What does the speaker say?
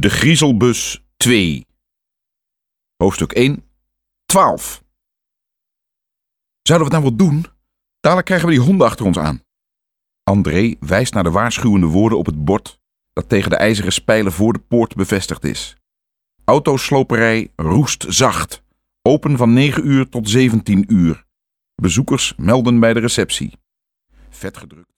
De Griezelbus 2. Hoofdstuk 1, 12. Zouden we het nou wel doen? Dadelijk krijgen we die honden achter ons aan. André wijst naar de waarschuwende woorden op het bord dat tegen de ijzeren spijlen voor de poort bevestigd is. Autosloperij Roestzacht. Open van 9 uur tot 17 uur. Bezoekers melden bij de receptie. Vet gedrukt.